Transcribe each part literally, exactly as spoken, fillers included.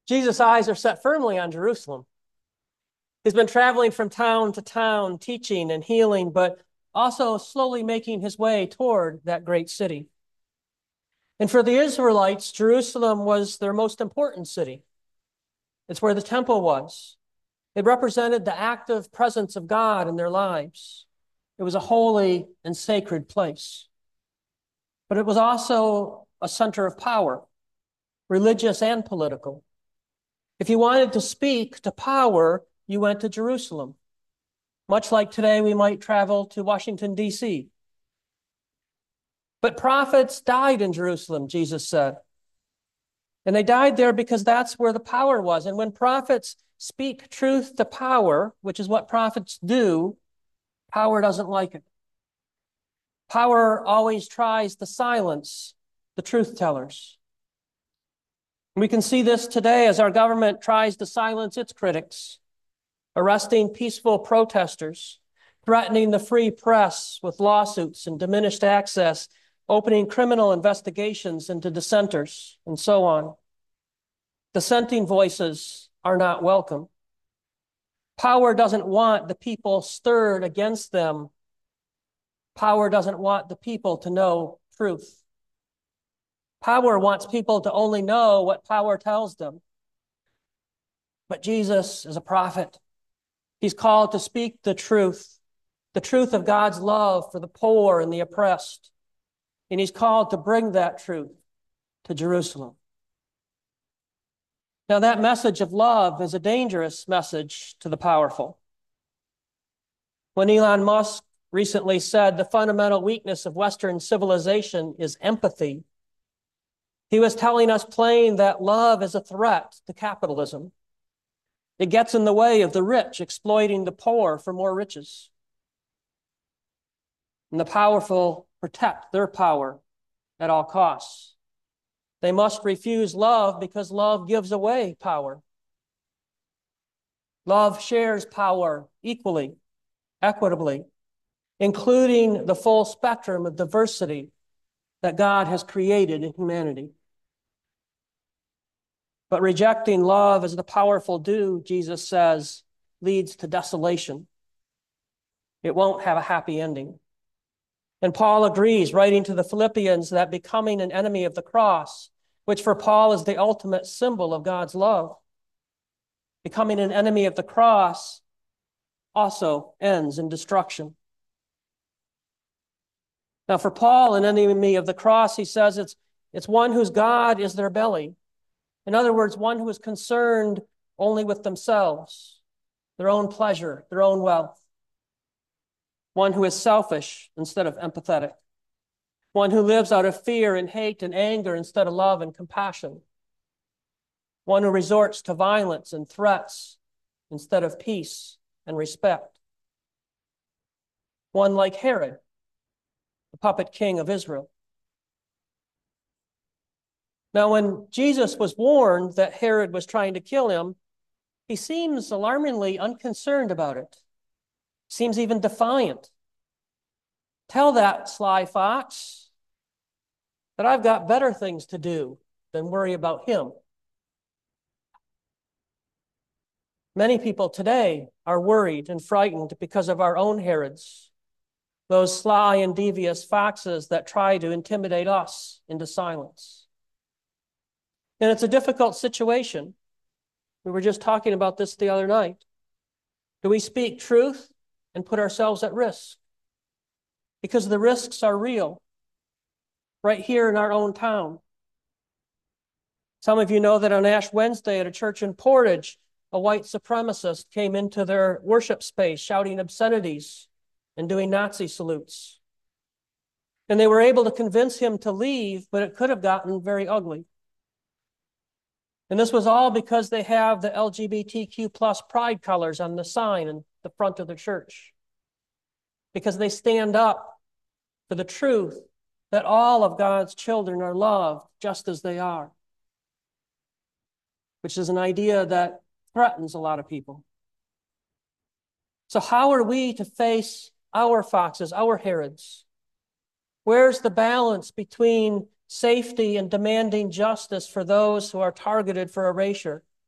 Jesus' eyes are set firmly on Jerusalem. He's been traveling from town to town, teaching and healing, but also slowly making his way toward that great city. And for the Israelites, Jerusalem was their most important city. It's where the temple was. It represented the active presence of God in their lives. It was a holy and sacred place. But it was also a center of power, religious and political. If you wanted to speak to power, you went to Jerusalem. Much like today, we might travel to Washington, D C. But prophets died in Jerusalem, Jesus said. And they died there because that's where the power was. And when prophets speak truth to power, which is what prophets do, power doesn't like it. Power always tries to silence the truth tellers. We can see this today as our government tries to silence its critics, arresting peaceful protesters, threatening the free press with lawsuits and diminished access, opening criminal investigations into dissenters, and so on. Dissenting voices are not welcome. Power doesn't want the people stirred against them. Power doesn't want the people to know truth. Power wants people to only know what power tells them. But Jesus is a prophet. He's called to speak the truth, the truth of God's love for the poor and the oppressed. And he's called to bring that truth to Jerusalem. Now, that message of love is a dangerous message to the powerful. When Elon Musk recently said the fundamental weakness of Western civilization is empathy, he was telling us plain that love is a threat to capitalism. It gets in the way of the rich exploiting the poor for more riches. And the powerful protect their power at all costs. They must refuse love because love gives away power. Love shares power equally, equitably, including the full spectrum of diversity that God has created in humanity. But rejecting love as the powerful do, Jesus says, leads to desolation. It won't have a happy ending. And Paul agrees, writing to the Philippians, that becoming an enemy of the cross, which for Paul is the ultimate symbol of God's love, becoming an enemy of the cross also ends in destruction. Now, for Paul, an enemy of the cross, he says it's, it's one whose God is their belly. In other words, one who is concerned only with themselves, their own pleasure, their own wealth. One who is selfish instead of empathetic. One who lives out of fear and hate and anger instead of love and compassion. One who resorts to violence and threats instead of peace and respect. One like Herod, the puppet king of Israel. Now, when Jesus was warned that Herod was trying to kill him, he seems alarmingly unconcerned about it. Seems even defiant. Tell that sly fox that I've got better things to do than worry about him. Many people today are worried and frightened because of our own Herods, those sly and devious foxes that try to intimidate us into silence. And it's a difficult situation. We were just talking about this the other night. Do we speak truth and put ourselves at risk? Because the risks are real, right here in our own town. Some of you know that on Ash Wednesday at a church in Portage, a white supremacist came into their worship space shouting obscenities and doing Nazi salutes. And they were able to convince him to leave, but it could have gotten very ugly. And this was all because they have the L G B T Q plus pride colors on the sign in the front of the church. Because they stand up for the truth that all of God's children are loved just as they are. Which is an idea that threatens a lot of people. So how are we to face our foxes, our Herods? Where's the balance between safety and demanding justice for those who are targeted for erasure?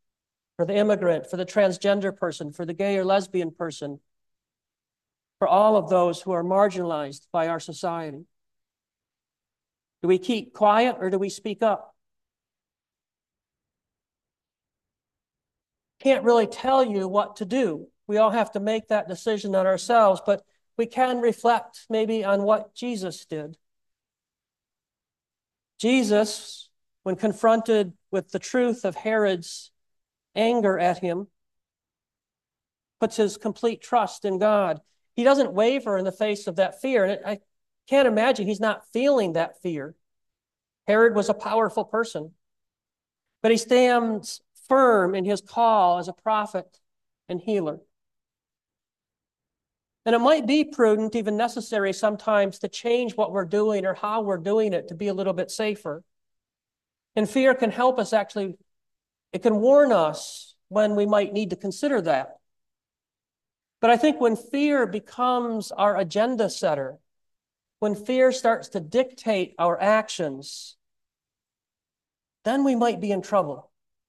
for the immigrant, for the transgender person, for the gay or lesbian person, for all of those who are marginalized by our society? Do we keep quiet or do we speak up? Can't really tell you what to do. We all have to make that decision on ourselves, but we can reflect maybe on what Jesus did. Jesus, when confronted with the truth of Herod's anger at him, puts his complete trust in God. He doesn't waver in the face of that fear. And I can't imagine he's not feeling that fear. Herod was a powerful person, but he stands firm in his call as a prophet and healer. And it might be prudent, even necessary sometimes, to change what we're doing or how we're doing it to be a little bit safer. And fear can help us actually, it can warn us when we might need to consider that. But I think when fear becomes our agenda setter, when fear starts to dictate our actions, then we might be in trouble.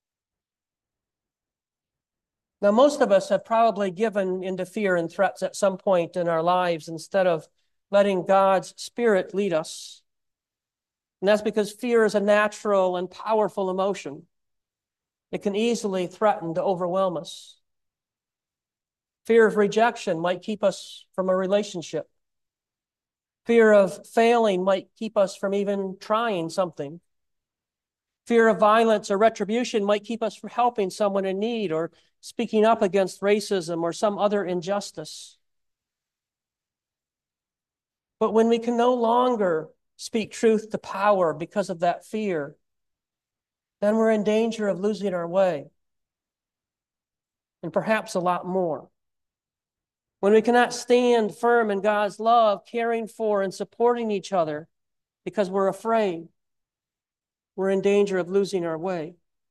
Now, most of us have probably given into fear and threats at some point in our lives instead of letting God's Spirit lead us. And that's because fear is a natural and powerful emotion. It can easily threaten to overwhelm us. Fear of rejection might keep us from a relationship. Fear of failing might keep us from even trying something. Fear of violence or retribution might keep us from helping someone in need or speaking up against racism or some other injustice. But when we can no longer speak truth to power because of that fear, then we're in danger of losing our way, and perhaps a lot more. When we cannot stand firm in God's love, caring for and supporting each other because we're afraid, we're in danger of losing our way.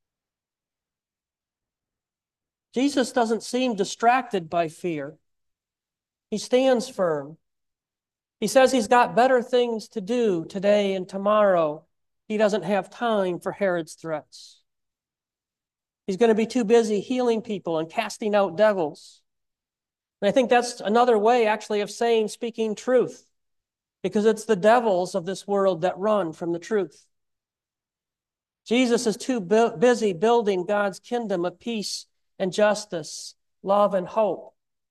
Jesus doesn't seem distracted by fear. He stands firm. He says he's got better things to do today and tomorrow. He doesn't have time for Herod's threats. He's going to be too busy healing people and casting out devils. And I think that's another way, actually, of saying speaking truth, because it's the devils of this world that run from the truth. Jesus is too bu- busy building God's kingdom of peace and justice, love and hope.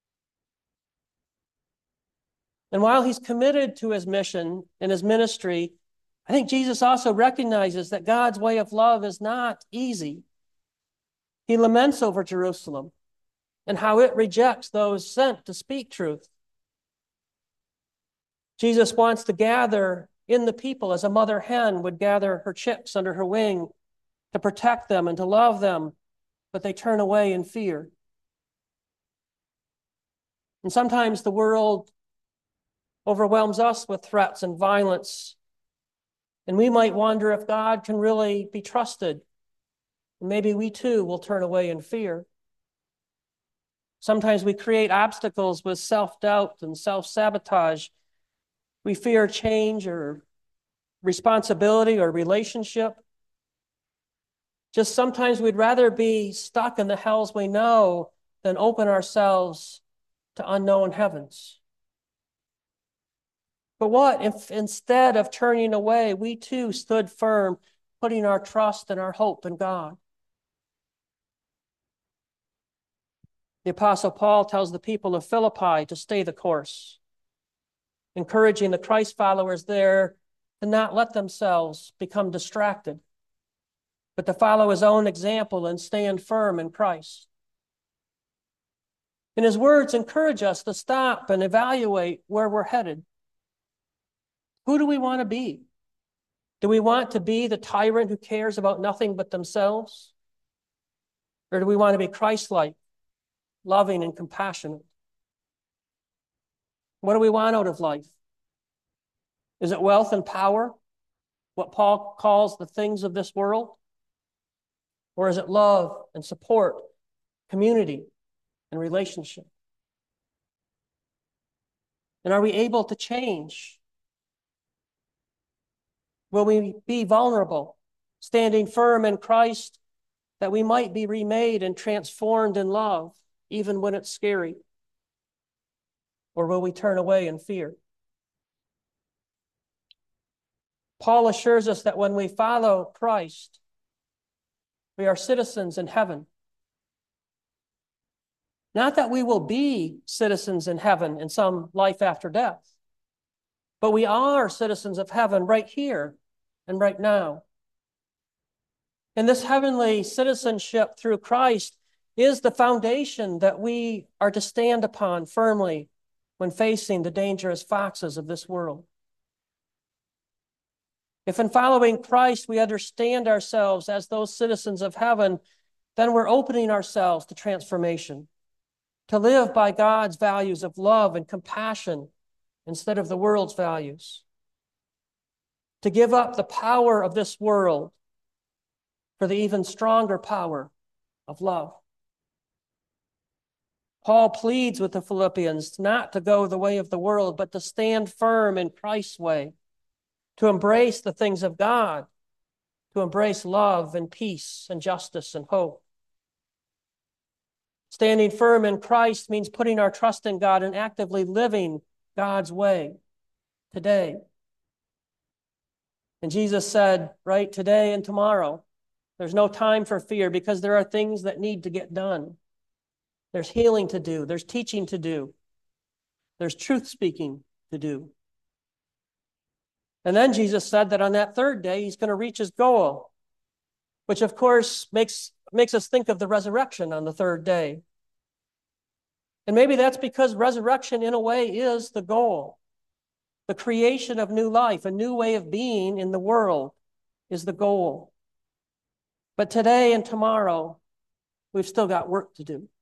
And while he's committed to his mission and his ministry, I think Jesus also recognizes that God's way of love is not easy. He laments over Jerusalem and how it rejects those sent to speak truth. Jesus wants to gather in the people as a mother hen would gather her chicks under her wing to protect them and to love them, but they turn away in fear. And sometimes the world overwhelms us with threats and violence, and we might wonder if God can really be trusted. And maybe we too will turn away in fear. Sometimes we create obstacles with self-doubt and self-sabotage. We fear change or responsibility or relationship. Just sometimes we'd rather be stuck in the hells we know than open ourselves to unknown heavens. But what if instead of turning away, we too stood firm, putting our trust and our hope in God? The Apostle Paul tells the people of Philippi to stay the course, encouraging the Christ followers there to not let themselves become distracted, but to follow his own example and stand firm in Christ. And his words encourage us to stop and evaluate where we're headed. Who do we want to be? Do we want to be the tyrant who cares about nothing but themselves? Or do we want to be Christ-like, loving and compassionate? What do we want out of life? Is it wealth and power, what Paul calls the things of this world? Or is it love and support, community and relationship? And are we able to change? Will we be vulnerable, standing firm in Christ that we might be remade and transformed in love, even when it's scary? Or will we turn away in fear? Paul assures us that when we follow Christ, we are citizens in heaven. Not that we will be citizens in heaven in some life after death, but we are citizens of heaven right here and right now. And this heavenly citizenship through Christ is the foundation that we are to stand upon firmly when facing the dangerous foxes of this world. If in following Christ we understand ourselves as those citizens of heaven, then we're opening ourselves to transformation, to live by God's values of love and compassion instead of the world's values, to give up the power of this world for the even stronger power of love. Paul pleads with the Philippians not to go the way of the world, but to stand firm in Christ's way, to embrace the things of God, to embrace love and peace and justice and hope. Standing firm in Christ means putting our trust in God and actively living God's way today. And Jesus said, right, today and tomorrow, there's no time for fear because there are things that need to get done. There's healing to do. There's teaching to do. There's truth speaking to do. And then Jesus said that on that third day, he's going to reach his goal, which of course makes, makes us think of the resurrection on the third day. And maybe that's because resurrection in a way is the goal. The creation of new life, a new way of being in the world is the goal. But today and tomorrow, we've still got work to do.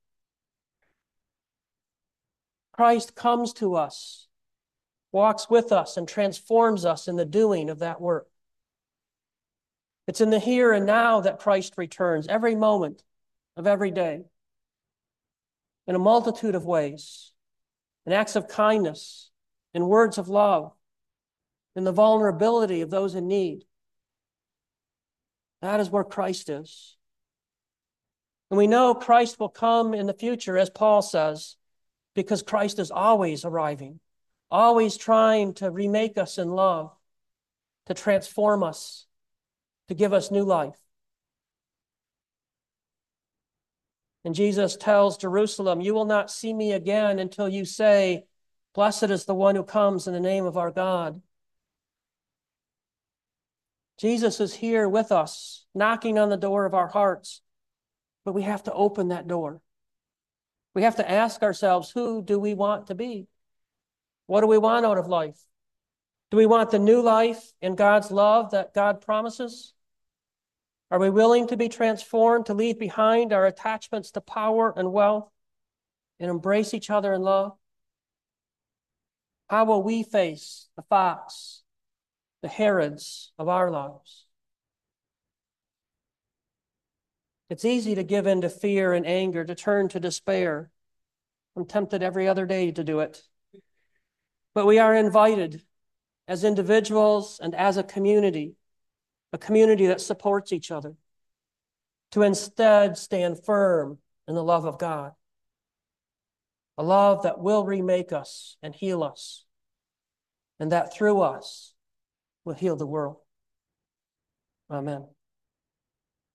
Christ comes to us, walks with us, and transforms us in the doing of that work. It's in the here and now that Christ returns, every moment of every day, in a multitude of ways, in acts of kindness, in words of love, in the vulnerability of those in need. That is where Christ is. And we know Christ will come in the future, as Paul says, because Christ is always arriving, always trying to remake us in love, to transform us, to give us new life. And Jesus tells Jerusalem, you will not see me again until you say, blessed is the one who comes in the name of our God. Jesus is here with us, knocking on the door of our hearts, but we have to open that door. We have to ask ourselves, who do we want to be? What do we want out of life? Do we want the new life in God's love that God promises? Are we willing to be transformed, to leave behind our attachments to power and wealth and embrace each other in love? How will we face the fox, the Herods of our lives? It's easy to give in to fear and anger, to turn to despair. I'm tempted every other day to do it. But we are invited as individuals and as a community, a community that supports each other, to instead stand firm in the love of God, a love that will remake us and heal us, and that through us will heal the world. Amen.